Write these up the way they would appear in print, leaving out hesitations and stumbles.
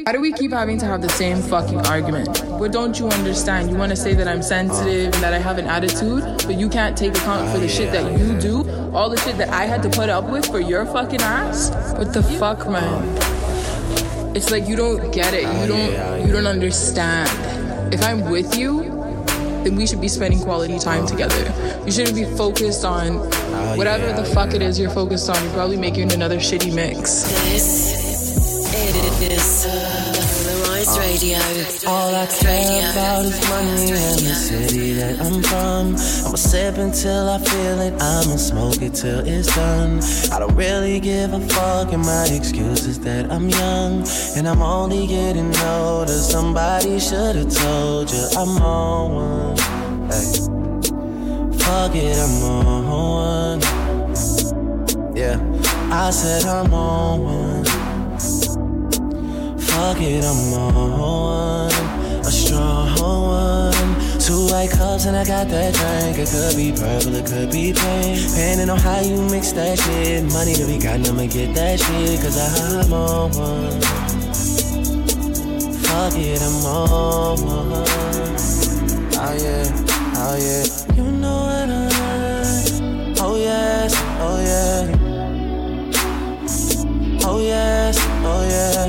do we keep having to have the same fucking argument? What don't you understand? You want to say that I'm sensitive and that I have an attitude, but you can't take account for the shit that you do, all the shit that I had to put up with for your fucking ass? What the fuck, man? It's like you don't get it. You don't understand. If I'm with you, then we should be spending quality time together. You shouldn't be focused on whatever the fuck it is you're focused on. You're probably making another shitty mix. This is Polarized Radio. All I care about is money and the city that I'm from. I'ma sip until I feel it, I'ma smoke it till it's done. I don't really give a fuck, and my excuse is that I'm young and I'm only getting older. Somebody should've told you I'm on one. Hey. Fuck it, I'm on one. Yeah, I said I'm on one. Fuck it, I'm on one. A strong one. 2 white cups and I got that drink. It could be purple, it could be pink. Depending on how you mix that shit. Money to be gotten, I'ma get that shit. Cause I'm on one. Fuck it, I'm on one. Oh yeah, oh yeah. You know what I like. Oh yes, oh yeah. Oh yes, oh yeah.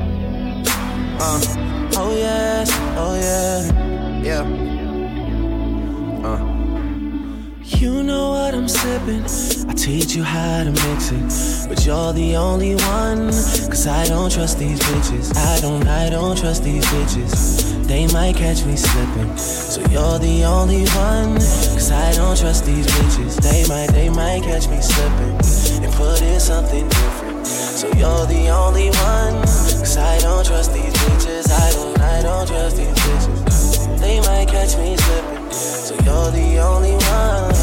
Oh yes, oh yeah, yeah. You know what I'm sipping. I teach you how to mix it, but you're the only one. Cause I don't trust these bitches. I don't trust these bitches. They might catch me slipping. So you're the only one. Cause I don't trust these bitches. They might catch me slipping and put in something different. So you're the only one. Cause I don't trust these bitches. I don't trust these bitches. They might catch me slipping. So you're the only one.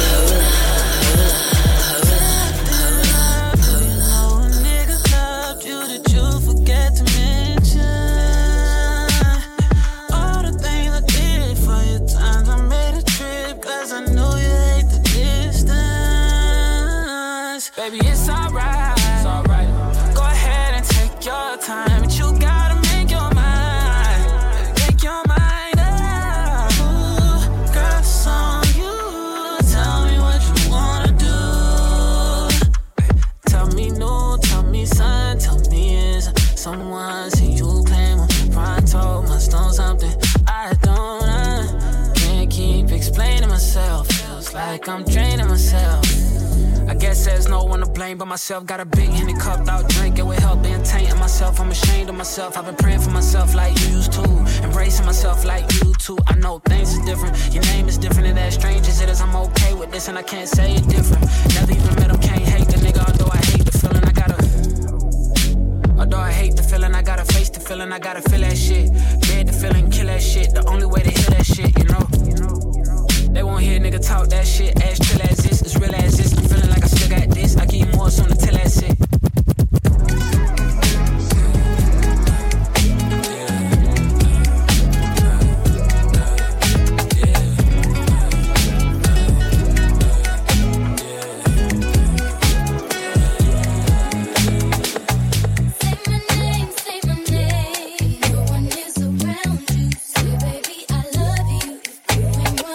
Baby, it's alright. It's alright. Go ahead and take your time, but you gotta make your mind. Make your mind up. Ooh, girl, it's on you. Tell me what you wanna do. Tell me no, tell me son, tell me is someone see you claim pronto must know something I don't. Can't keep explaining myself. Feels like I'm draining myself. I guess there's no one to blame but myself. Got a big Henny cup out drinking with help being tainting myself. I'm ashamed of myself. I've been praying for myself like you used to, embracing myself like you too. I know things is different. Your name is different and as strange as it is, I'm okay with this and I can't say it different. Never even met him, can't hate the nigga. Although I hate the feeling, although I hate the feeling, I gotta face the feeling. I gotta feel that shit. Dead the feeling, kill that shit. The only way to hear that shit, you know. They won't hear nigga talk that shit. As chill as this, as real as this. I'm feeling like I still got this. I give you more soon to tell that shit.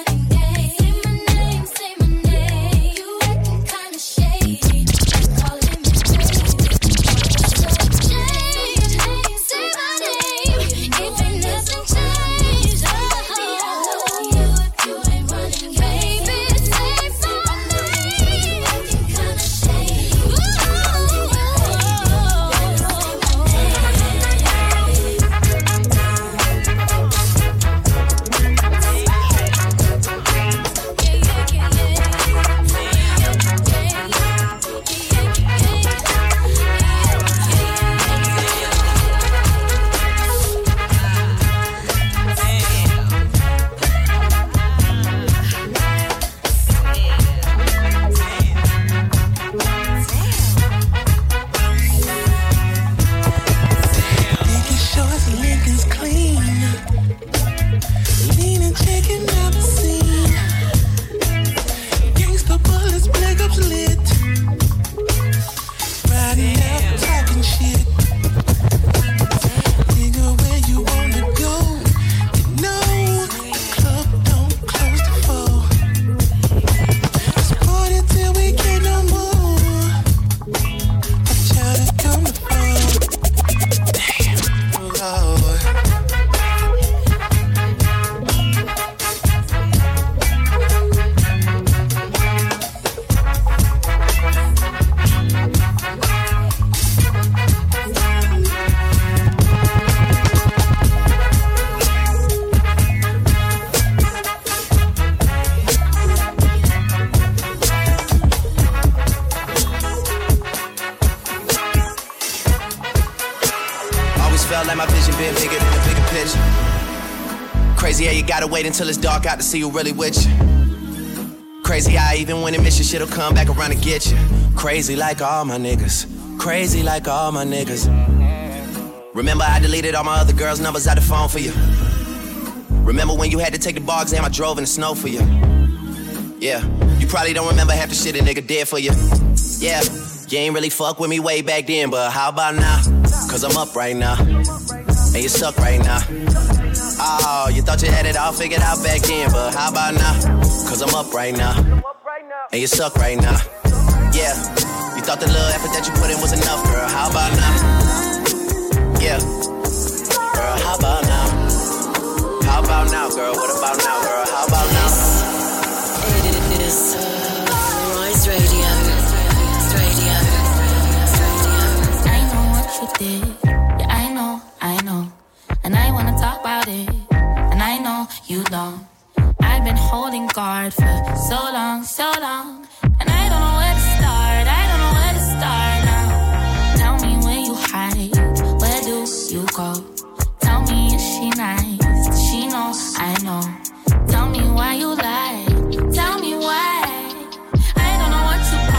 Say my name, you acting kinda shady. Calling like my vision been bigger than the bigger picture. Crazy how you gotta wait until it's dark out to see who really with you. Crazy how even when it miss you, shit'll come back around to get you. Crazy like all my niggas. Crazy like all my niggas. Remember I deleted all my other girls' numbers out the phone for you. Remember when you had to take the bar exam I drove in the snow for you. Yeah, you probably don't remember half the shit a nigga did for you. Yeah, you ain't really fuck with me way back then, but how about now? Cause I'm up right now, and you suck right now. Oh, you thought you had it all figured out back then, but how about now? Cause I'm up right now, and you suck right now. Yeah, you thought the little effort that you put in was enough, girl. How about now? Yeah, girl, how about now? How about now, girl? What about now, girl? How about now? It is Rise Radio. I know what you did. Yeah, I know. And I wanna talk about it. And I know you don't. I've been holding guard for so long. And I don't know where to start now. Tell me where you hide. Where do you go? Tell me, is she nice? Does she know I know? Tell me why you lie. Tell me why. I don't know what you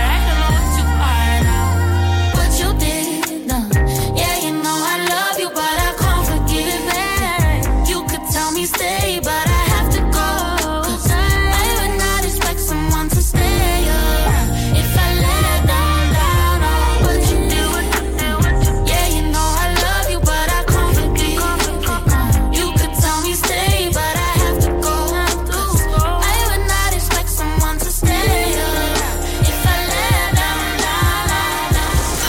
are now. What you did, no. Yeah, you know I love you, but I can't forgive it. You could tell me stay, but I have to go. 'Cause I would not expect someone to stay around if I let down on what you did. Yeah, you know I love you, but I can't forgive it. You could tell me stay, but I have to go. I would not expect someone to stay around if I let down.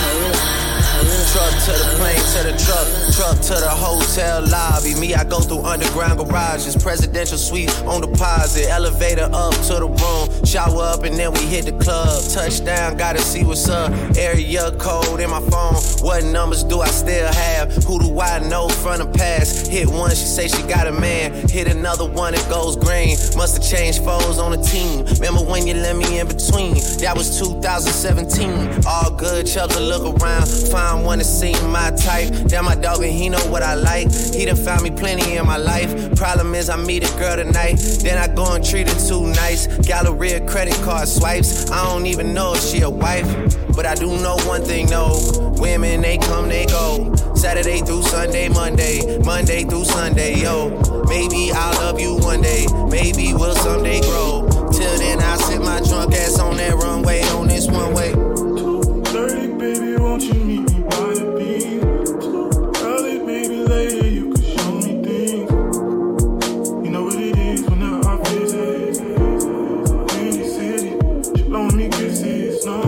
Truck to the plane, to the truck to the hotel lobby. Me, I go through underground garages, presidential suite on deposit, elevator up to the room, shower up and then we hit the club. Touchdown, gotta see what's up. Area code in my phone. What numbers do I still have? Who do I know from the past? Hit one, she say she got a man. Hit another one, it goes green. Must've changed foes on the team. Remember when you let me in between? That was 2017. All good, Chubbs to look around. Find one that seem my type. Damn, my dog and he know what I like. He done found me plenty in my life. Problem is I meet a girl tonight, then I go and treat her too nice. Galleria credit card swipes. I don't even know if she a wife, but I do know one thing, no. Women, they come, they go. Saturday through Sunday, Monday through Sunday, yo. Maybe I'll love you one day, maybe we'll someday grow. Till then I sit my drunk ass on that runway, on this one way. 2:30, baby, won't you meet me by the beach? Early, maybe later, you could show me things. You know what it is whenever I visit. In the city, she blowing me kisses, no.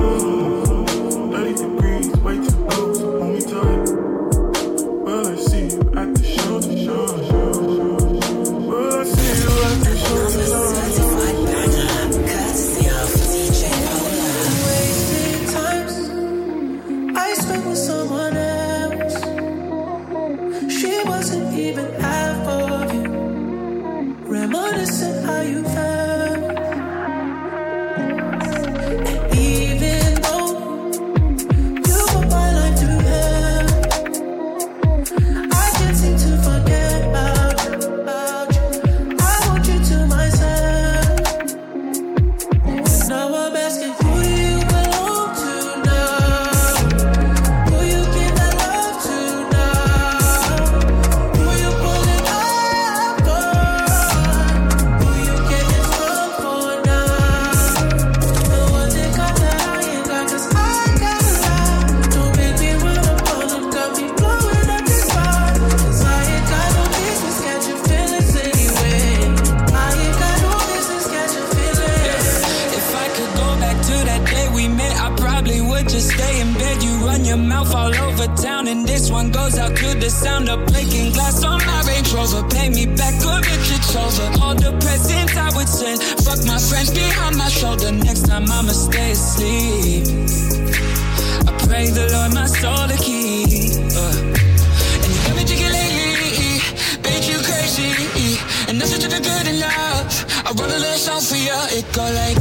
30 degrees, way too cold, so hold me tight. Well, I see you at the show. Well, I see you at the show. Even half of you, reminiscing how you felt. And even though you put my life through hell, I can't seem to forget about you. I want you to myself. Now I'm asking, who do you belong to now? Who you give that love to now? Who you pulling up for? Who you getting strong for now? The one that got that I ain't got, 'cause I got a lot. Don't make me run up on them, got me blowing up this spot. 'Cause I ain't got no business catching feelings anyway. I ain't got no business catching feelings. If I could go back to that day we met, I probably would just stay in bed. You run your mouth all over town, and this one goes out to the sound of breaking glass on my Range Rover. Pay me back or get your over. All the presents I would send, fuck my friends behind my shoulder. Next time I'ma stay asleep. I pray the Lord my soul to keep. And you got me jiggling lately, bitch you crazy. And that's what you're good enough. I wrote a little song for you, it go like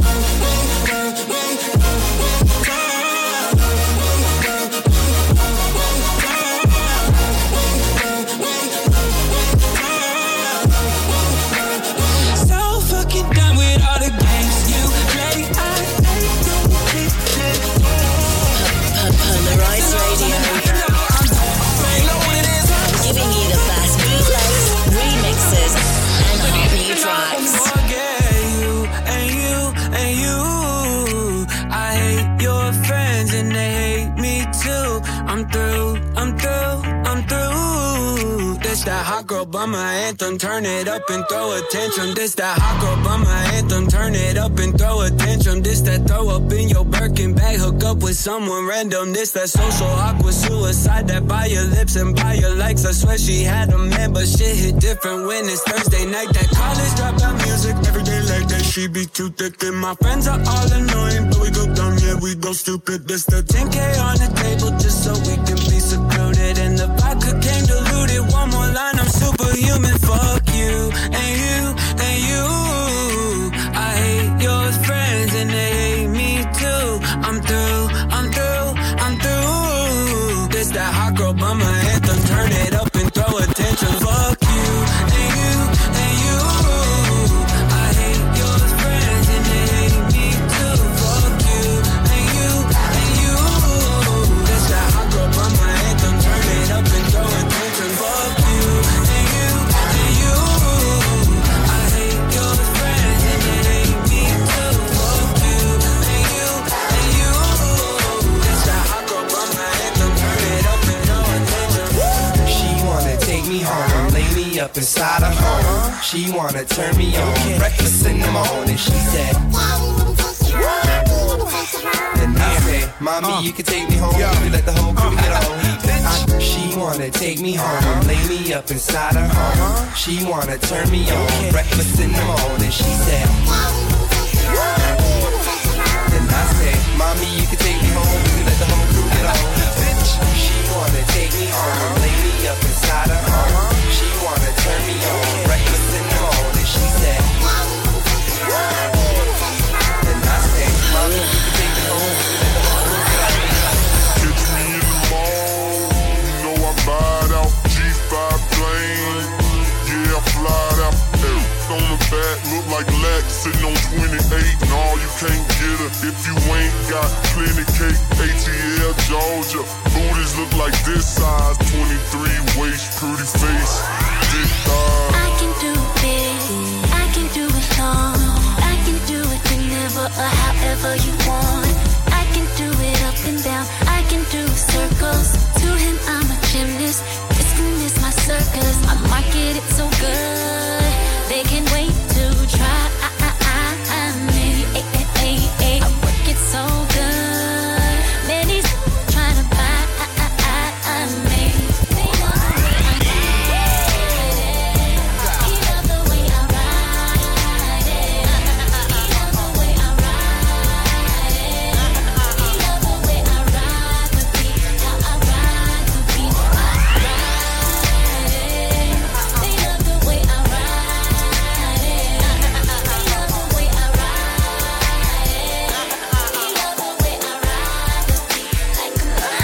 This that hot girl bummer anthem, turn it up and throw a tantrum. This that hot girl bummer anthem, turn it up and throw a tantrum. This that throw up in your Birkin bag, hook up with someone random. This that social awkward suicide, that by your lips and by your likes. I swear she had a man, but shit hit different when it's Thursday night. That college dropout music, every day like that. She be too thick and my friends are all annoying, but we go dumb, yeah, we go stupid. This the 10K on the table just so we can be secluded. And the vodka came diluted. One more line, I'm superhuman. Fuck you and you and you. I hate your friends and they hate me too. I'm through, I'm through, I'm through. This that hot girl bummer anthem, turn it up and throw attention. Fuck you and you and you. I hate your friends and they hate me too. Fuck you and you and you. This that hot girl bummer anthem, turn it up and throw attention. Fuck you and you and you. I hate your friends and they hate me too. Fuck you and you and you. This that hot girl bummer anthem, turn it up and throw attention. She wanna take me home, lay me up inside her home. She wanna turn me on, breakfast in the morning. She said, and I said, mommy, you can take me home. You can let the whole crew get home. She wanna take me home, lay me up inside her home. She wanna turn me on, breakfast in the morning. She said, and I said, mommy, you can take me home. You can let the whole crew get home. She wanna take me home, lay me up inside her home. She wanna turn me on, breakfast in the morning. She said, and I said, mommy, you can take me home. Catch me in the mall, you know I ride out. G5 plane, yeah, I fly out. On the back, look like Lex, sitting on 28. No, you can't get her if you ain't got plenty cake. ATL, Georgia, booties look like this size. 23 waist, pretty face, thick thighs. I can do it, I can do it long. I can do it whenever or however you want. I can do it up and down, I can do circles. To him I'm a gymnast, this is my circus. I market it so good, they can wait to try me. I work it so good, many's trying to buy me. They love the way I ride it. He love the way I ride it. He love the way I ride the beat. How I ride the beat. I ride it. They love the way I ride it. He love the way I ride it. He love the way I ride the beat. Like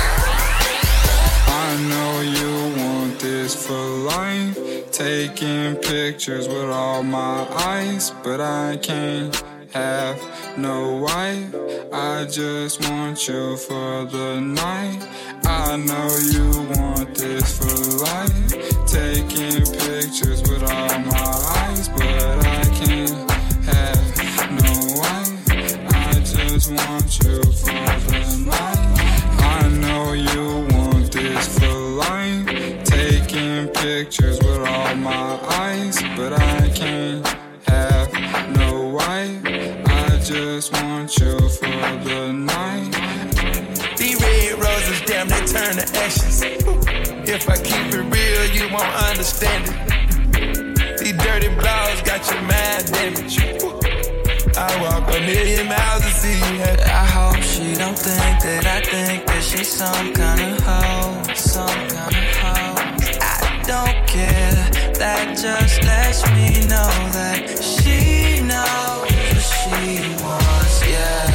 I know you want this for life. Taking pictures with all my eyes, but I can't have no wife. I just want you for the night. I know you want this for life. Taking pictures with all my eyes, but I can't have no wife. I just want you for the night. I know you want this for life. Taking pictures with all my eyes, but I can't have no wife. I just want you for the night. These red roses, damn, they turn to ashes. If I keep it real, you won't understand it. These dirty blows got your mind damaged. I walk a million miles to see you happy. I hope she don't think that I think that she's some kind of hoe, some kind of hoe. I don't care, that just lets me know that she knows what she wants, yeah.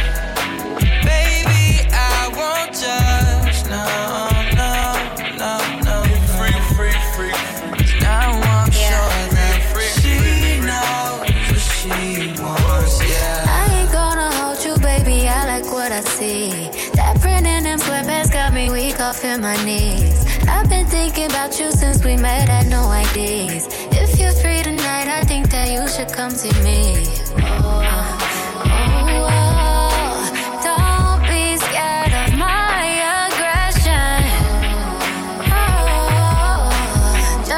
Baby, I won't judge, no, no, no, no. Free. Now I'm sure that she knows what she wants, yeah. I ain't gonna hold you, baby, I like what I see. That print in them sweatpants got me weak off in my knees. I've been thinking about you since we met at No IDs. If you're free tonight, I think that you should come see me. Don't be scared of my aggression.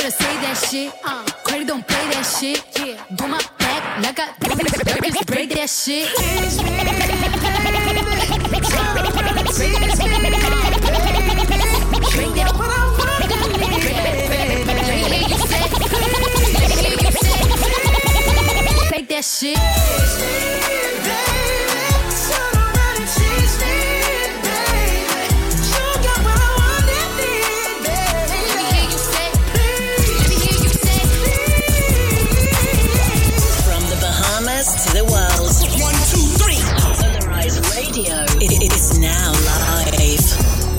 better say that shit. Credit don't play that shit. Do my back like I just break that shit. Tease me, baby. Tease me, baby. Drink that what I want to need, baby. Let me hear you say, let me hear you say, take that shit. Tease me, baby. Turn around and tease me, baby. You got what I want and need, baby. Let me hear you say, let me hear you say, From the Bahamas to the world. 1, 2, 3. Polarized Radio. It is now live.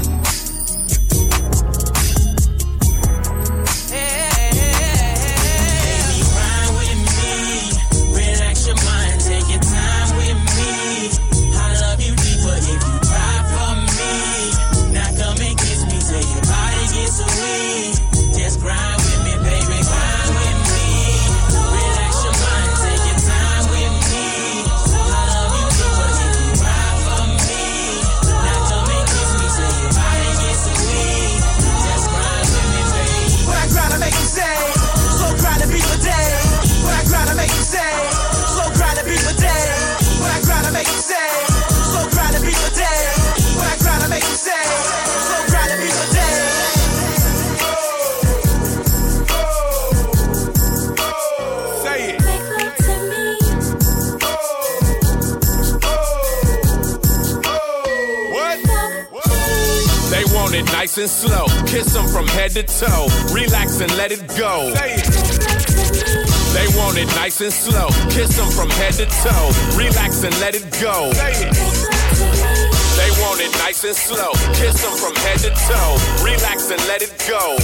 Nice and slow, kiss them from head to toe, relax and let it go. They want it nice and slow, kiss them from head to toe, relax and let it go. They want it nice and slow, kiss them from head to toe, relax and let it go.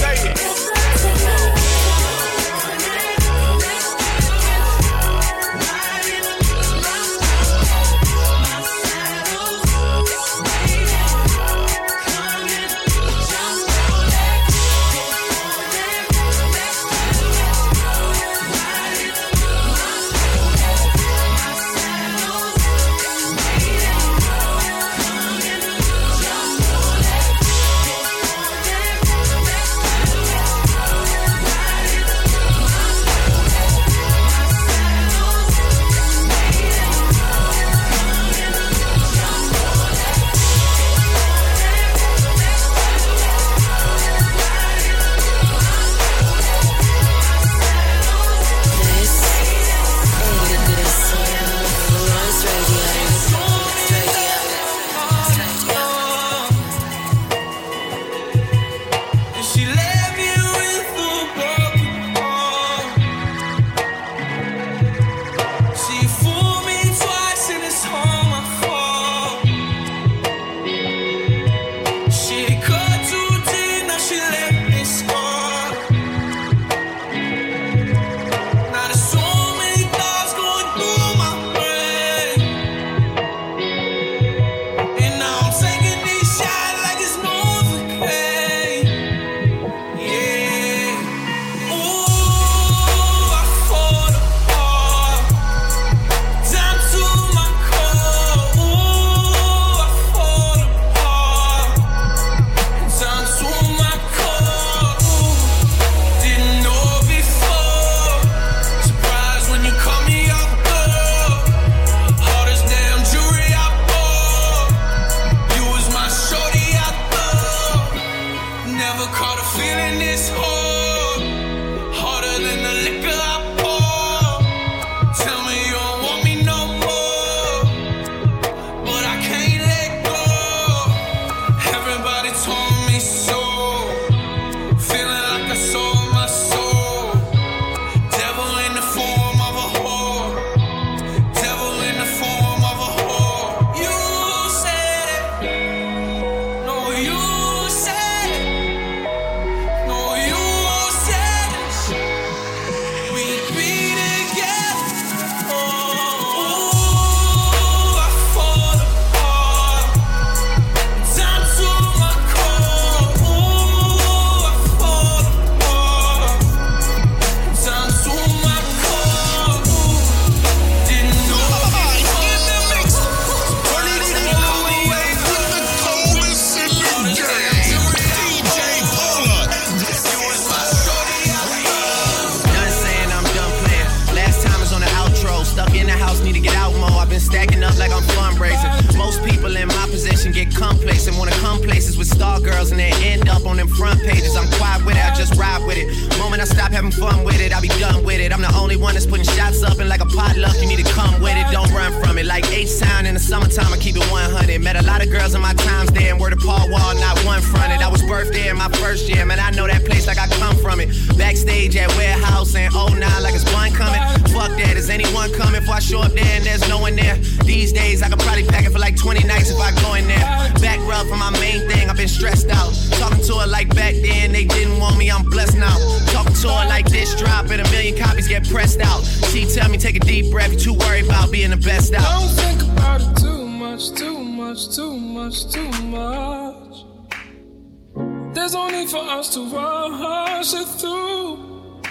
star girls and then end up on them front pages. I'm quiet with it, I just ride with it. Moment I stop having fun with it, I be done with it. I'm the only one that's putting shots up and like a potluck, you need to come with it, don't run from it. Like H-Town in the summertime, I keep it 100. Met a lot of girls in my times there, and word to Paul Wall, not one fronted. I was birthed there in my first year, man, I know that place like I come from it. Backstage at Warehouse and 09 like it's one coming. Fuck that, is anyone coming before I show up there and there's no one there? These days, I could probably pack it for like 20 nights if I go in there. Back rub for my main thing, I've been stressed out. Talking to her like back then, they didn't want me, I'm blessed now. Talking to her like this drop and 1 million copies get pressed out. She tell me take a deep breath, you too worried about being the best out. Don't think about it too much, too much, too much, too much. There's no need for us to rush it through.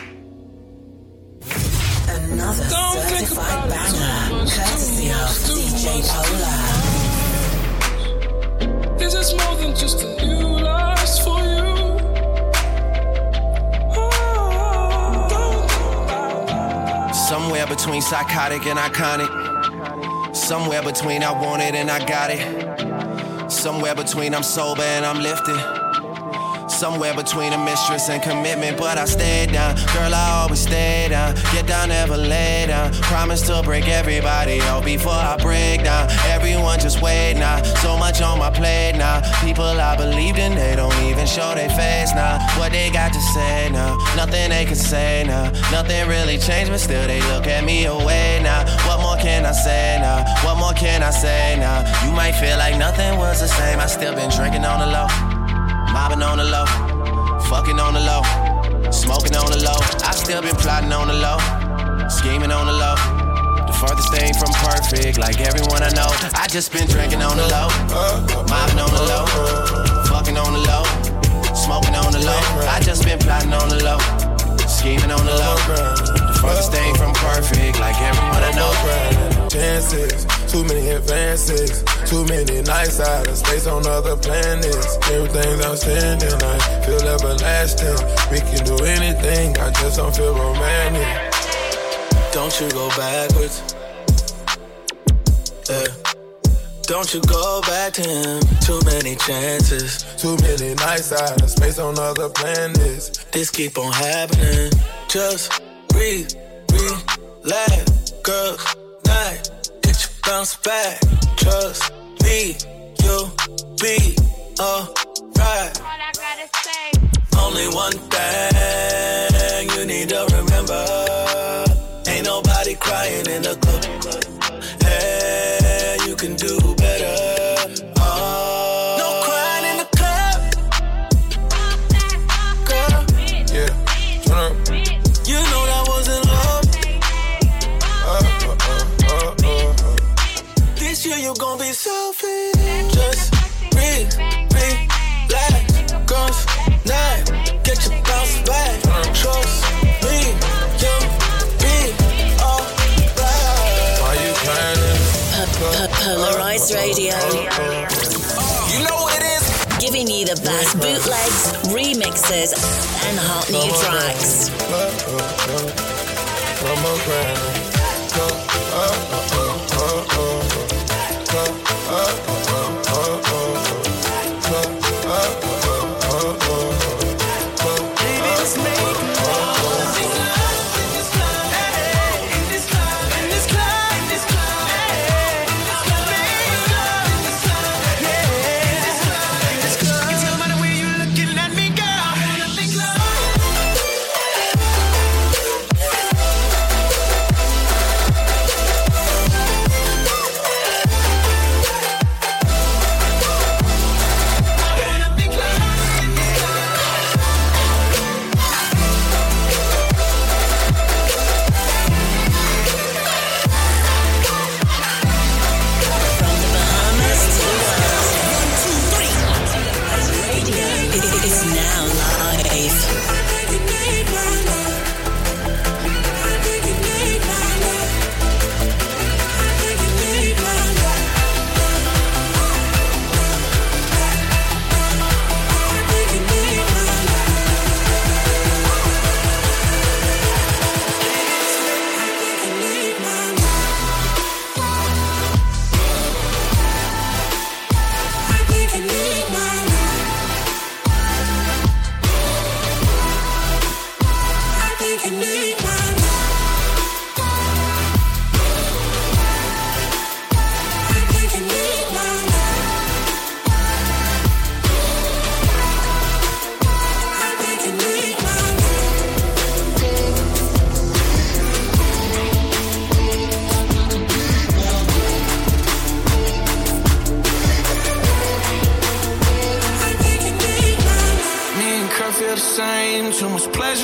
Another certified banger, courtesy of DJ Polar. This is more than just a new lust for you. Somewhere between psychotic and iconic. Somewhere between I want it and I got it. Somewhere between I'm sober and I'm lifted. Somewhere between a mistress and commitment, but I stayed down. Girl, I always stay down. Get down, never lay down. Promise to break everybody out before I break down. Everyone just wait now. So much on my plate now. People I believed in, they don't even show their face now. What they got to say now? Nothing they can say now. Nothing really changed, but still they look at me away now. What more can I say now? What more can I say now? You might feel like nothing was the same. I still been drinking on the low. Mobbing on the low, fucking on the low, smoking on the low. I still been plotting on the low, scheming on the low. The furthest thing from perfect, like everyone I know. I just been drinking on the low, mobbing on the low, fucking on the low, smoking on the low. I just been plotting on the low, scheming on the low. The furthest thing from perfect, like everyone I know. Chances, too many advances, too many nights out of space on other planets. Everything's outstanding, I feel everlasting. We can do anything, I just don't feel romantic. Don't you go backwards, yeah. Don't you go back to him. Too many chances, too many nights out of space on other planets. This keep on happening. Just breathe, relax, girl. Night, get you bounce back. Trust me, you'll be alright. All I gotta say. Only one thing you need to remember. Ain't nobody crying in the club. Hey, you can do better. Oh, no crying in the club. Girl, yeah, turn up. You know that wasn't love. This year you gon' be selfish. Just relax, girls, night, get your bounce back. Trust me, you'll be alright. Why you crying? Polarized Radio. You know what it is? Giving you the best bootlegs, remixes, and hot new tracks.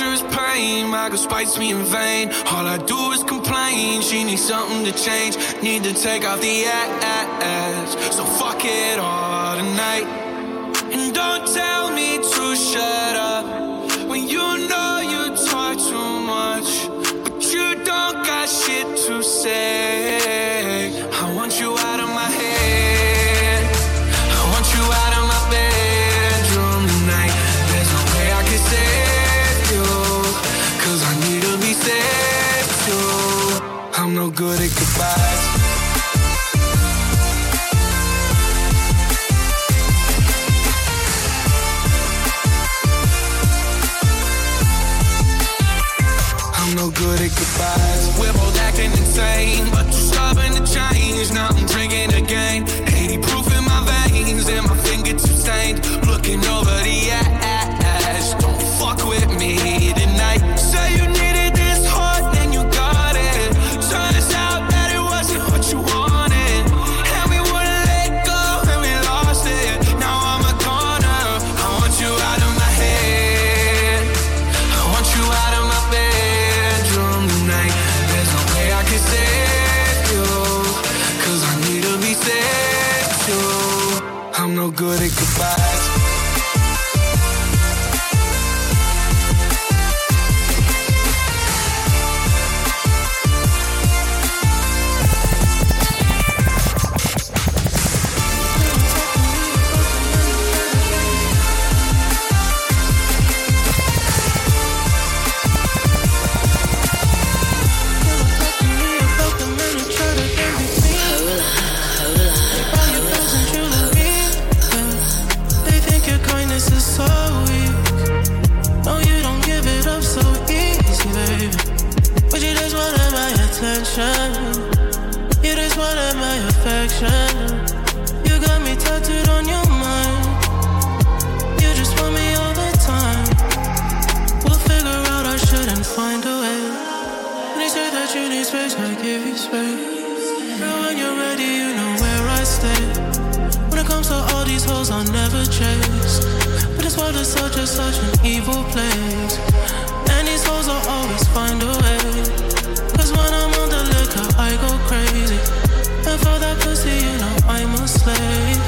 is pain. My girl spites me in vain. All I do is complain. She needs something to change. Need to take off the ass. So fuck it all tonight. And don't tell me to shut up when you know you talk too much, but you don't got shit to say. I want you out of my head. I want you out of my bedroom tonight. There's no way I can save you, 'cause I need to be saved too. I'm no good at goodbyes. I'm no good at goodbyes. We're both acting insane, but you're stubborn to change. Now I'm drinking again. 80 proof in my veins and my fingertips stained. Looking over the ass. Don't fuck with me tonight. Say you needed this hard, then you got it. Turns out that it wasn't what you wanted, and we wouldn't let go, and we lost it. Now I'm a corner. I want you out of my head. I want you out of my bed. There's no way I can save you, 'cause I need to be saved too. I'm no good at goodbyes. You just wanted my affection. You got me tattooed on your mind. You just want me all the time. We'll figure out our shit and find a way. When you say that you need space, I give you space. Girl, when you're ready, you know where I stay. When it comes to all these hoes, I'll never chase. But this world is such an evil place, and these hoes will always find a way. 'Cause when I'm on the liquor, I go crazy. And for that pussy, you know I'm a slave.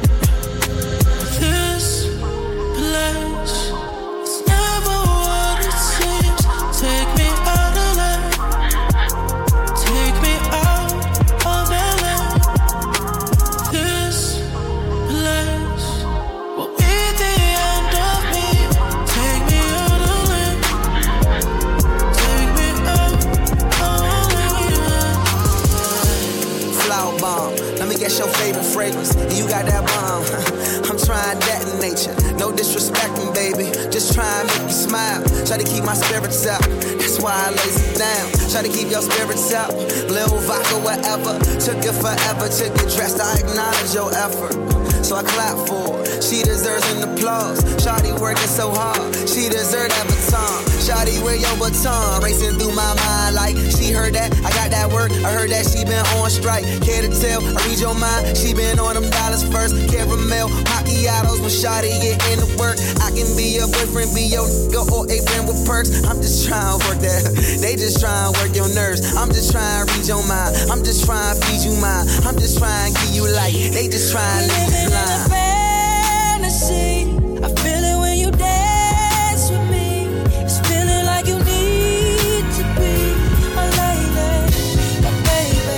This place is never what it seems. Take me out of LA. Take me out of LA. This place will be the end of me. Take me out of LA. Take me out. Flower bomb, let me guess your favorite fragrance. And you got that bomb. I'm trying that in nature. No disrespecting, baby. Just try and make you smile. Try to keep my spirits up. That's why I lays it down. Try to keep your spirits up. Lil vodka, whatever. Took it forever to get dressed. I acknowledge your effort, so I clap for her. She deserves an applause. Shawty working so hard. She deserves that baton. Shawty, wear your baton. Racing through my mind like she heard that. I got that work. I heard that she been on strike. Care to tell? I read your mind. She been on them dollars first. Caramel, macchiatos when Shawty get into work. I can be your boyfriend, be your nigga, or a friend with perks. I'm just trying to work that. They just trying to work your nerves. I'm just trying to read your mind. I'm just trying to feed you mine. I'm just trying to give you light. They just trying to leave you blind. Fantasy. I feel it when you dance with me. It's feeling like you need to be my lady, my baby.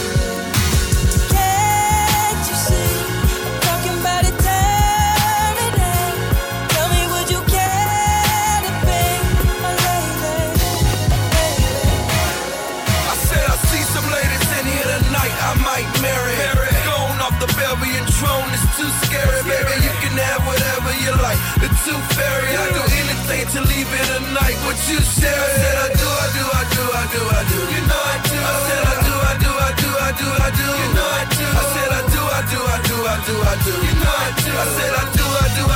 Can't you see? I'm talking about eternity. Tell me, would you care to be my lady, my baby? I said I see some ladies in here tonight. I might marry. Going off the Belgian throne is too scary, baby. You can have whatever you like. The tooth fairy, I do anything to leave it a night. What you say? I said I do. You know I do. I said I do. You know I do. I said I do. You know I do. I said I do.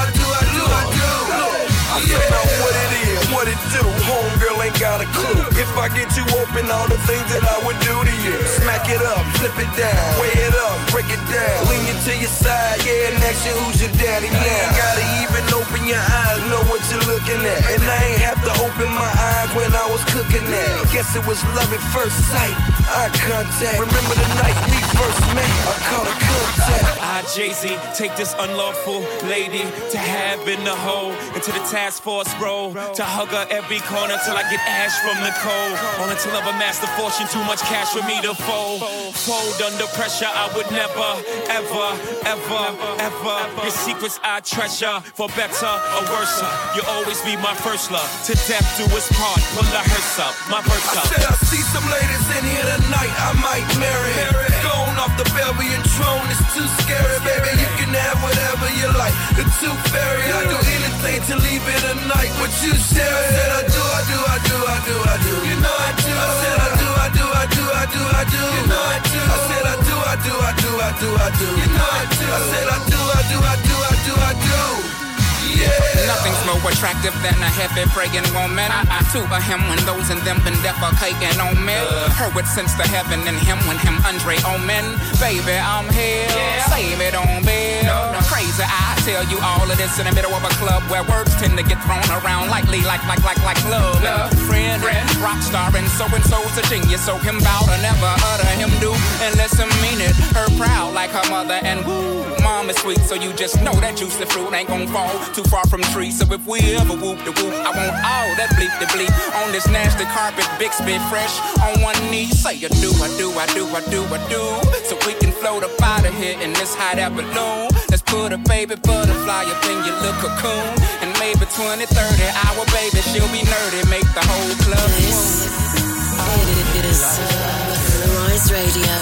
I said out what it is, what it do. Homegirl ain't got a clue. If I get you open, all the things that I would do to you. Smack it up, flip it down, weigh it up, break it down. Lean you to your side, yeah, and ask you who's your daddy now. You gotta even open your eyes, know what you're looking looking at. And I ain't have to open my eyes when I was cooking that. Guess it was love at first sight. Eye contact. Remember the night we first met? I caught a contact. Jay-Z, take this unlawful lady to have in the hole, into the task force role, to hug her every corner till I get ash from the cold. On until I've amassed a fortune, too much cash for me to fold. Fold under pressure, I would never, ever, ever, ever. Your secrets I treasure, for better or worse. You'll always be my first love. To death do us part, pull the hearse up, my verse up. I said I see some ladies in here tonight, I might marry. Going off the Belgian throne, it's too scary, baby. You can have whatever you like. The tooth fairy, I do anything to leave it a night. What you share? I said I do. You know I do. I said I do. You know I do. I said I do. You know I do. I said I do. Yeah. Nothing's more attractive than a heavy praying woman. I too are him when those in them been defecating on me. Her with sense to heaven and him when him Andre Omen. Baby, I'm here. Save it on me. Crazy, I tell you all of this in the middle of a club where words tend to get thrown around lightly, like love. Friend, rock star, and so's a genius. So him bow to never utter him do unless him mean it. Her proud like her mother, and woo, mom is sweet. So you just know that juicy fruit ain't gon' fall too far from trees. So if we ever whoop the whoop, I want all that bleep the bleep on this nasty carpet, Bixby fresh on one knee. Say I do. So we can float up out of here in this hot air balloon. Let's put a baby butterfly up in your little cocoon, and maybe 20, 30 hour baby, she'll be nerdy, make the whole club This is Rise Radio.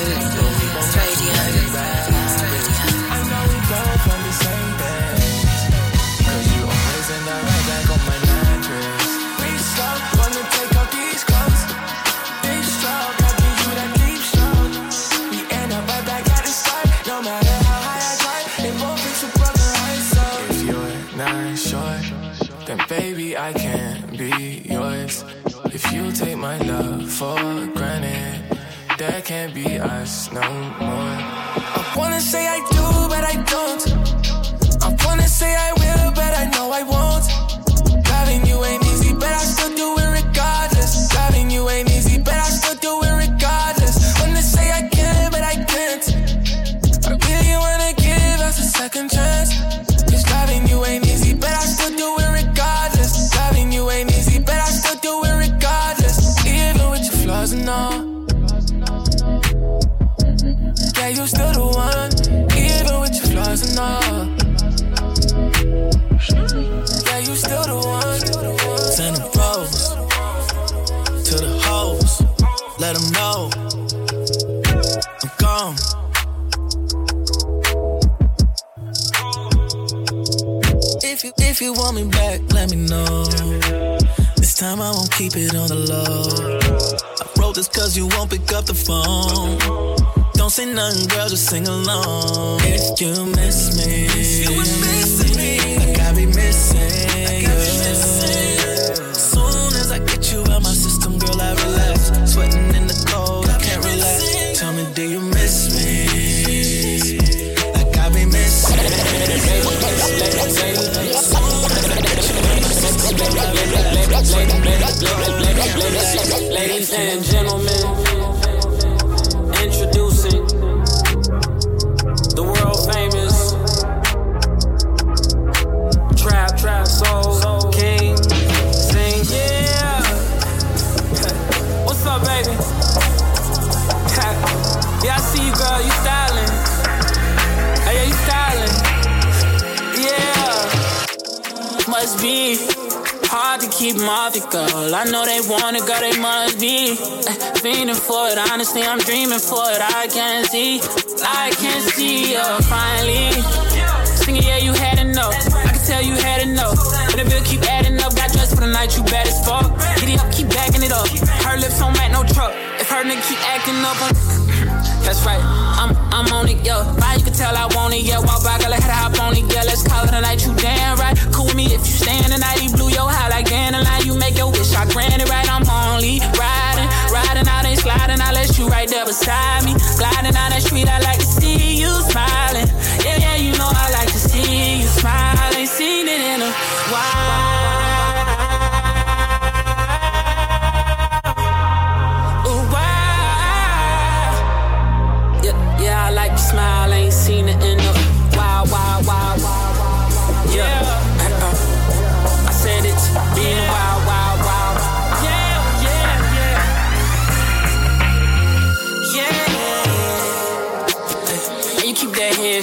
I know we both on the same page, 'cause you always end up right back on my mattress. We stop, wanna take off these clothes. Deep stroke, I give you that deep stroke. We end up right back at the start, no matter how high I climb. They both fix a brother right, so if you're not sure, then baby I can't be yours. If you take my love for granted, that can't be us no more. I wanna say I do, but I don't. I wanna say I will, but I know I won't. Loving you ain't easy, but I still do it regardless. Loving you ain't easy, but I still do it regardless. Wanna say I can, but I can't. I really wanna give us a second chance. 'Cause loving you ain't easy, but I still do it regardless. Loving you ain't easy, but I still do it regardless. Even with your flaws and all, yeah, you still the one. Even with your flaws and all, yeah, you still the one. Send a rose to the hoes, let them know I'm gone. If you want me back, let me know. This time I won't keep it on the low. I wrote this 'cause you won't pick up the phone. Don't say nothing, girl, just sing along. If you miss me, like I be missing you. Soon as I get you out my system, girl, I relax. Sweating in the cold, I can't relax. Tell me, do you miss me? Like I be missing you. Ladies and gentlemen, introducing the world famous Trap Soul King. Sing, yeah. What's up, baby? Yeah, I see you, girl. You styling. Hey, yeah, you styling. Yeah. Must be hard to keep them off it, girl. I know they want it, girl, they must be fiending for it. Honestly, I'm dreaming for it. I can't see you finally singing, yeah, you had enough. I can tell you had enough, but the bill keep adding up. Got dressed for the night, you bad as fuck. Get it up, keep backing it up. Her lips on mat, no truck. If her nigga keep acting up, that's right, I'm on it, yo. Why you can tell I want it, yeah. Walk by, girl, I had to hop on it, yeah. Let's call it a night, you damn right. Cool with me if you stand tonight. He blew your high like Dandelion. You make your wish, I grant it right. I'm only riding out and sliding. I let you right there beside me. Gliding down that street, I like to see you smiling. Yeah, you know I like to see you smile. Ain't seen it in a while.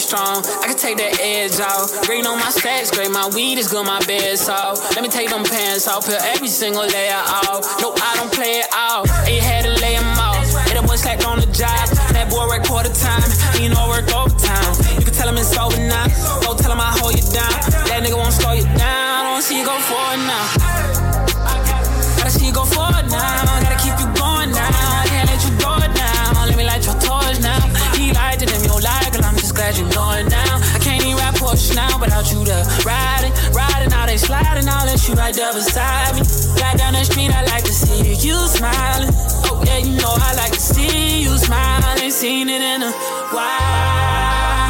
strong. I can take that edge off. Green on my stats, great. My weed is good, my bed soft. Let me take them pants off, peel every single layer off. No, I don't play it out. And you had to lay him off. And that boy slacked on the job. That boy work quarter time. And you know I work overtime. You can tell him it's over now. Go tell him I hold you down. That nigga won't slow you down. I wanna see you go forward now. Gotta see you go forward now. Gotta keep you going now. I can't let you go now. Let me light your torch now. He lied to them, you don't like it. I'm just glad you know it now. I can't even rap push now without you there. Riding, now they sliding. I'll let you right there beside me. Right down the street, I like to see you smiling. Oh yeah, you know I like to see you smiling. Ain't seen it in a while.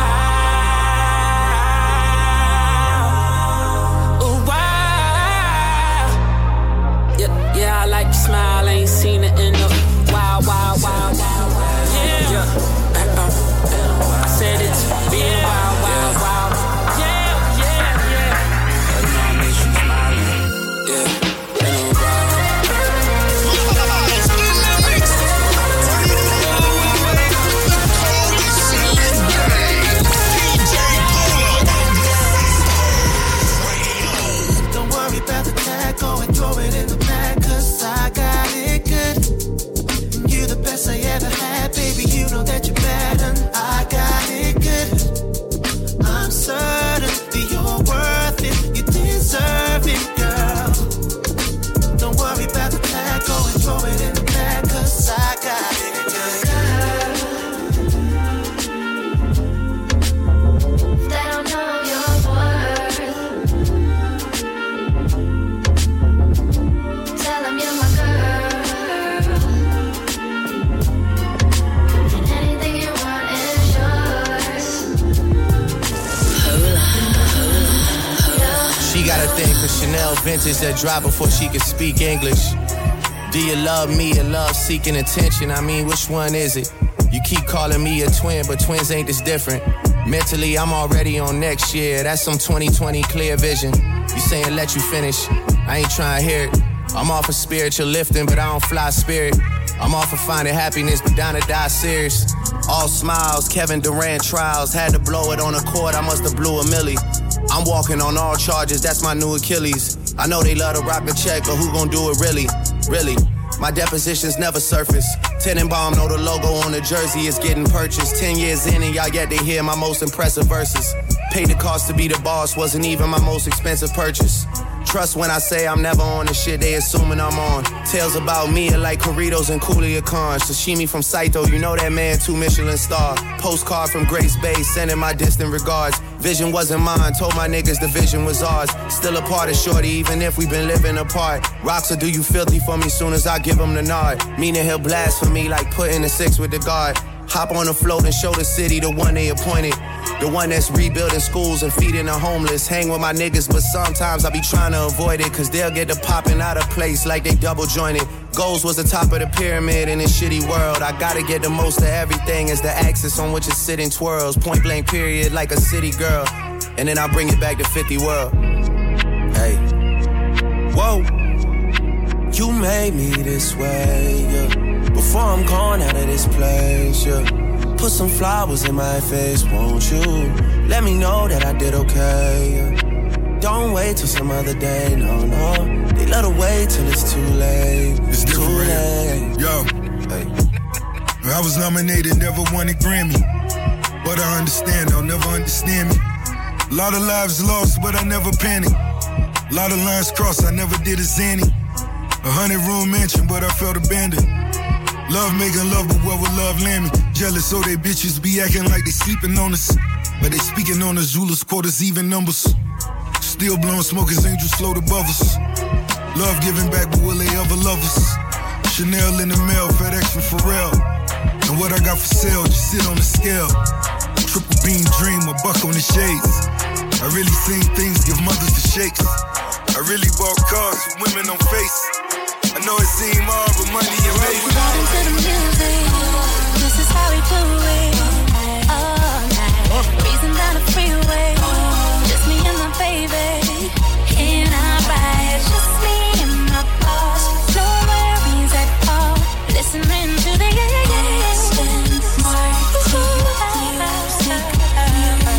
Yeah, I like your smile, ain't seen it in a while. Yeah, I said it's been wild. Yeah. I know I miss you smiling. Yeah, in a while. Don't worry about the tag, go and throw it in the bag, 'cause I got it good. You're the best I ever had, baby, you know that you're better. I got it good. I'm certain that you're worth it, you deserve it, girl. Don't worry about the tag, go and throw it in the bag, 'cause I got it good. They don't know your worth. Tell them you're my girl. And anything you want is yours. She got a thing for Chanel vintage that drop before she can speak English. Do you love me or love seeking attention? I mean, which one is it? You keep calling me a twin, but twins ain't this different. Mentally, I'm already on next year. That's some 2020 clear vision. You saying let you finish. I ain't trying to hear it. I'm off of spiritual lifting, but I don't fly spirit. I'm off of finding happiness, but down to die serious. All smiles, Kevin Durant trials. Had to blow it on a court, I must have blew a milli. I'm walking on all charges, that's my new Achilles. I know they love to rock the check, but who gon' do it really? Really? My depositions never surface. Tenenbaum know the logo on the jersey is getting purchased. 10 years in and y'all yet to hear my most impressive verses. Paid the cost to be the boss, wasn't even my most expensive purchase. Trust when I say I'm never on the shit they assuming I'm on. Tales about me are like Corritos and Coolia Khan. Sashimi from Saito, you know that man, 2 Michelin star. Postcard from Grace Bay, sending my distant regards. Vision wasn't mine, told my niggas the vision was ours. Still a part of shorty, even if we been living apart. Rocks will do you filthy for me soon as I give him the nod. Meaning he'll blaspheme like putting a 6 with the guard. Hop on the float and show the city the one they appointed. The one that's rebuilding schools and feeding the homeless. Hang with my niggas, but sometimes I be trying to avoid it, 'cause they'll get to popping out of place like they double jointed. Goals was the top of the pyramid in this shitty world. I gotta get the most of everything as the axis on which it's sitting twirls. Point blank period like a city girl. And then I bring it back to 50 world. Hey. Whoa. You made me this way, yeah. Before I'm gone out of this place, yeah. Put some flowers in my face, won't you? Let me know that I did okay, yeah. Don't wait till some other day, no. They let her wait till it's too late. It's too late. Yo, hey. I was nominated, never won a Grammy. But I understand, they'll never understand me. A lot of lives lost, but I never panicked. A lot of lines crossed, I never did a zany. 100-room mansion, but I felt abandoned. Love making love, but where would love land me? Jealous, so they bitches be acting like they sleeping on us. But they speaking on us, Zulus, quarters, even numbers. Still blowing smoke as angels float above us. Love giving back, but will they ever love us? Chanel in the mail, FedEx from Pharrell. And what I got for sale, just sit on the scale. Triple beam dream, a buck on the shades. I really seen things give mothers the shakes. I really bought cars with women on face. I know it seemed hard, but money and baby. Ride into the music, this is how we do it. All night, breezing down the freeway. Just me and my baby, in our ride. Just me and my boss, no worries at all. Listening to the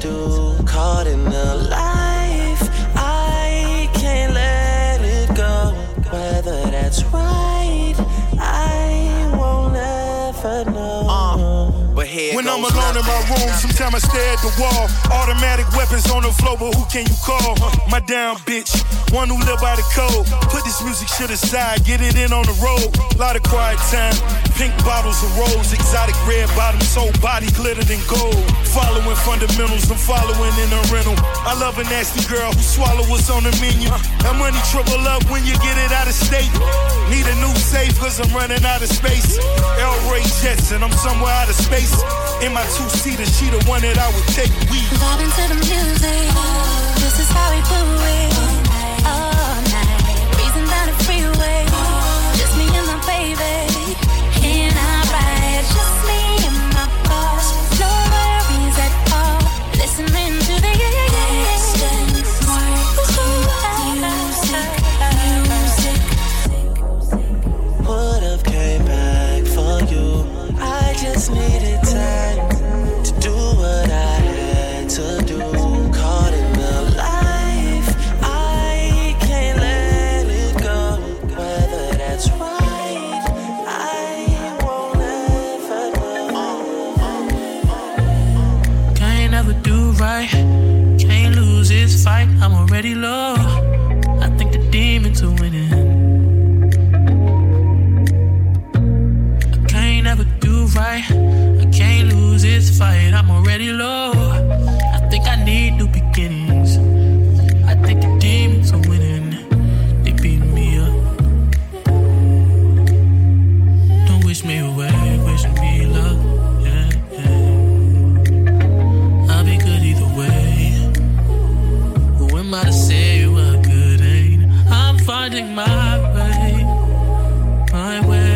do. Caught in the life, I can't let it go. Whether that's right, I won't ever know. But here when goes I'm alone in my room, sometimes I stare at the wall. Automatic weapons on the floor, but who can you call? My down bitch, one who live by the code. Put this music shit aside, get it in on the road. Lot of quiet time, pink bottles of rose, exotic red bottoms, whole body glittered in gold. Following fundamentals, I'm following in a rental. I love a nasty girl who swallow what's on the menu. That money triple up when you get it out of state. Need a new safe cause I'm running out of space. El Ray Jets and I'm somewhere out of space. In my two-seater, she the one that I would take. Vibing to the music, this is how we do it. All night, breezing down the freeway. Just me and my baby, and I ride. Just me and my car, no worries at all. Listening to the music. Would've came back for you. I just needed time to do what I had to do. Caught in the life, I can't let it go. Whether that's right, I won't ever know. Can't ever do right, can't lose this fight. I'm already low. I think the demons are winning. I can't ever do right, I can't lose this fight. I'm already low. I think I need new beginnings. I think the demons are winning. They beat me up. Don't wish me away, wish me luck. Yeah, yeah. I'll be good either way. Who am I to say what good ain't? I'm finding my way, my way.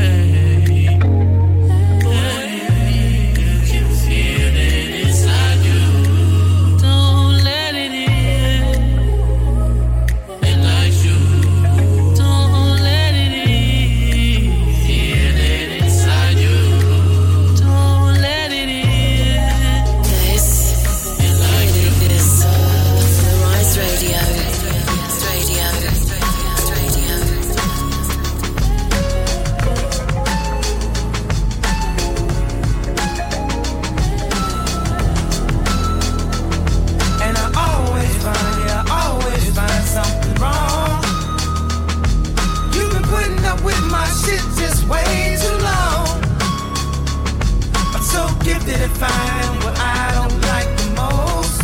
Find what I don't like the most.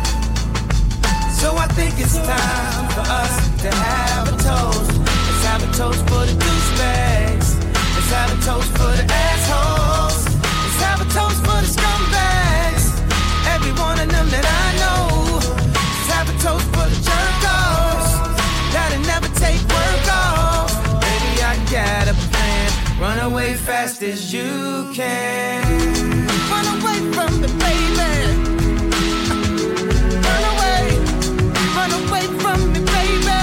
So I think it's time for us to have a toast. Let's have a toast for the douchebags. Let's have a toast for the assholes. Let's have a toast for the scumbags. Every one of them that I know. Let's have a toast for the jerk-offs that'll never take work off. Baby, I got a plan. Run away fast as you can. Run away from me, baby. Run away from me, baby.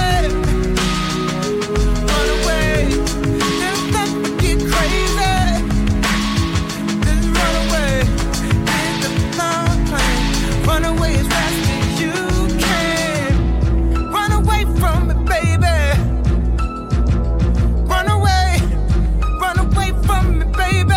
Run away, just let me get crazy. Just run away, it's the long plan. Run away as fast as you can. Run away from me, baby. Run away from me, baby.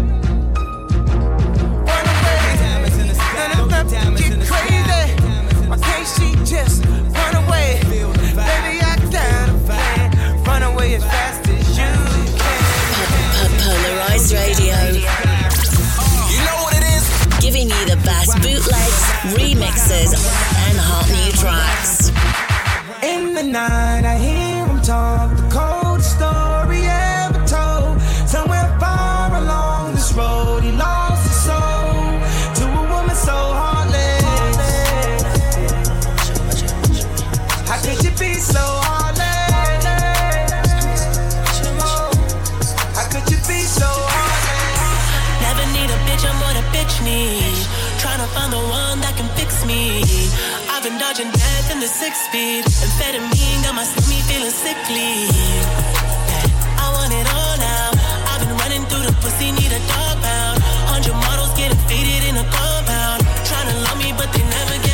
Polarized Radio. You know what it is? Giving you the best bootlegs, remixes, and hot new tracks. In the night, I hear him talk, the coldest story ever told. Somewhere far along this road, he lost his soul to a woman so heartless. How could you be so heartless? How could you be so heartless? Never need a bitch, I'm what a bitch need. Trying to find the one that can fix me. I've been dodging death in the 6-speed. Amphetamine got my stomach feeling sickly. Yeah, I want it all now. I've been running through the pussy, need a dog pound. 100 models getting faded in a compound. Trying to love me, but they never get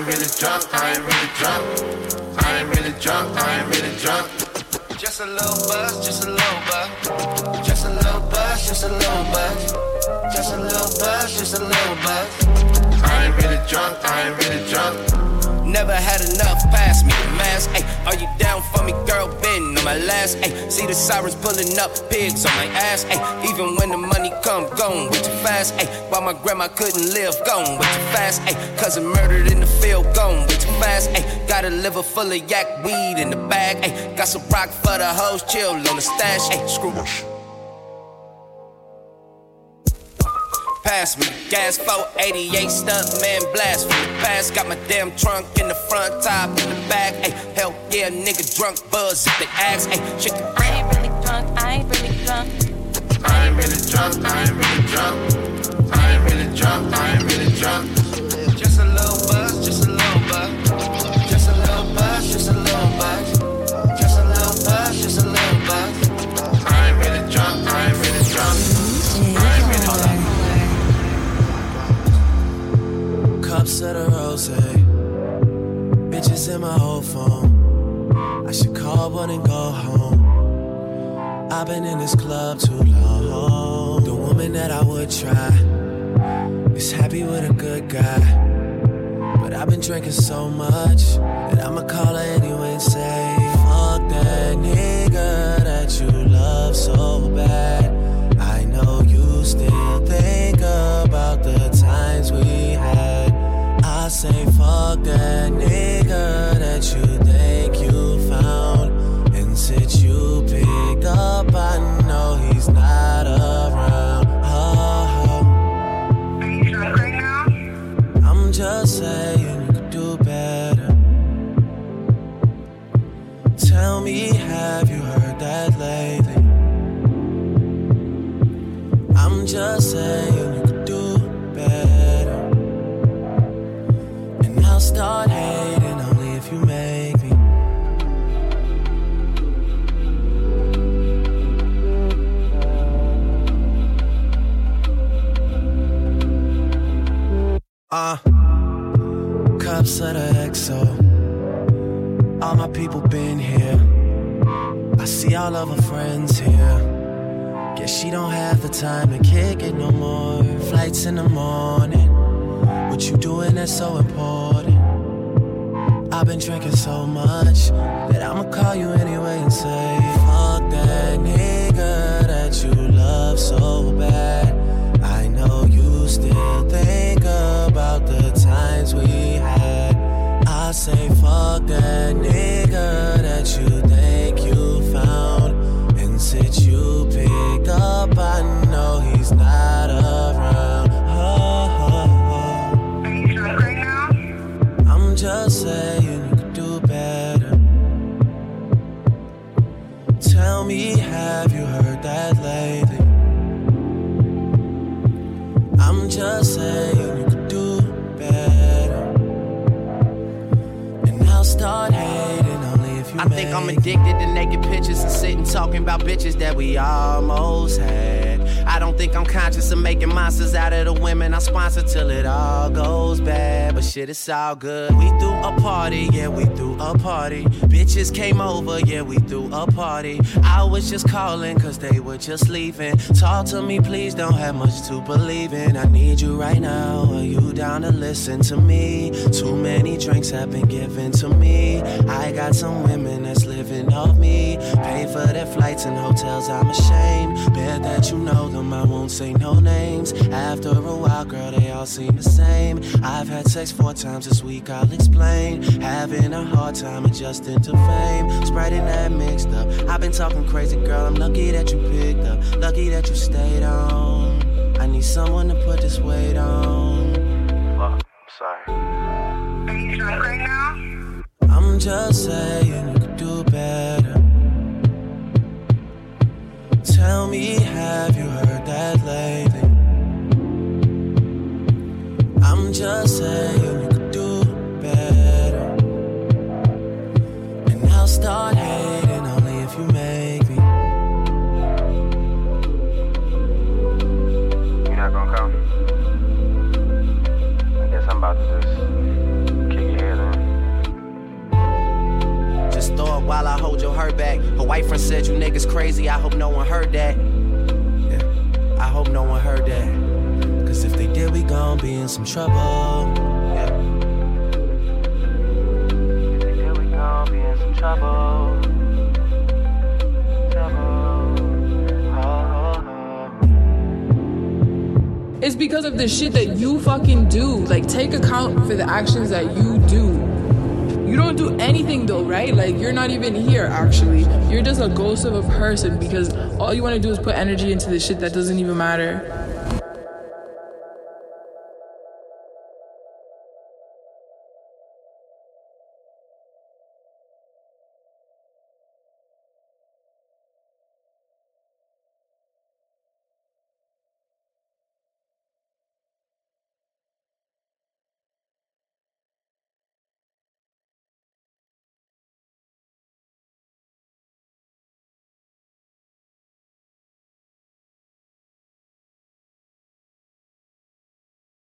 really drunk, I ain't really drunk. I ain't really drunk, I ain't really drunk. Just a little buzz, just a little buzz. Just a little buzz, just a little buzz. Just a little buzz, just a little buzz. I ain't really drunk, I ain't really drunk. Never had enough, pass me the mask, ayy. Are you down for me, girl? Been on my last, ayy. See the sirens pulling up, pigs on my ass, ayy. Even when the money come, gone way too fast, ayy. While my grandma couldn't live, gone way too fast, ayy. Cousin murdered in the field, gone way too fast, ayy. Got a liver full of yak weed in the bag, ayy. Got some rock for the hoes, chill on the stash, ayy. Screw it. Pass me gas 488 stunt man blast from the past. Got my damn trunk in the front, top in the back. Ay, hell yeah, nigga drunk buzz if they ask. Ay, shit. I ain't really drunk, I ain't really drunk. I ain't really drunk, I ain't really drunk. I ain't really drunk, I ain't really drunk. Just a little buzz, just a little buzz. Just a little buzz, just a little buzz. Just a little buzz, just a little buzz. I ain't really drunk, I ain't really drunk. I ain't really drunk. Cups of the rose, bitches in my whole phone. I should call one and go home. I've been in this club too long. The woman that I would try is happy with a good guy, but I've been drinking so much that I'ma call her anyway and say, fuck that nigga that you love so bad. I know you still think about the times we had. I say fuck that nigga that you think you found. And since you picked up, I know he's not around. Are you drunk right now? I'm just saying you could do better. Tell me, have you heard that lately? I'm just saying you could do better. And I'll start hating only if you make me. Cups of the XO. All my people been here. I see all of her friends here. Guess she don't have the time to kick it no more. Flights in the morning. What you doing that's so important? I've been drinking so much that I'ma call you anyway and say, fuck that nigga that you love so bad. I know you still think about the times we had. I say fuck that nigga that you think you found. And since you picked up, I know he's not around. Are you drunk right now? I'm just saying you could do better. Tell me, have you heard that lately? I'm just saying you could do better. And I'll start hating only if you I think I'm addicted to naked pictures and sitting talking about bitches that we almost had. I don't think I'm conscious of making monsters out of the women I sponsor till it all goes bad. But shit, it's all good. We threw a party, yeah, we threw a party. Bitches came over, yeah, we threw a party. I was just calling cause they were just leaving. Talk to me, please, don't have much to believe in. I need you right now, are you down to listen to me? Too many drinks have been given to me. I got some women that's living off me. Pay for their flights and hotels, I'm ashamed. Bet that you know them, I won't say no names. After a while, girl, they all seem the same. I've had sex 4 times this week, I'll explain. Having a hard time adjusting to fame. Sprite and that mixed up. I've been talking crazy, girl, I'm lucky that you picked up. Lucky that you stayed on. I need someone to put this weight on. Look, I'm sorry. Are you drunk right now? I'm just saying you could do better. Tell me, have you heard that lately? I'm just saying you could do better. And I'll start hating only if you make me. You're not gonna come? I guess I'm about to just kick your while I hold your hurt back. Her white friend said you niggas crazy, I hope no one heard that. Yeah, I hope no one heard that. Cause if they did, we gon' be in some trouble. Yeah. If they did, we gon' be in some trouble. It's because of the shit that you fucking do. Like, take account for the actions that you do. You don't do anything though, right? Like, you're not even here, actually. You're just a ghost of a person because all you want to do is put energy into the shit that doesn't even matter.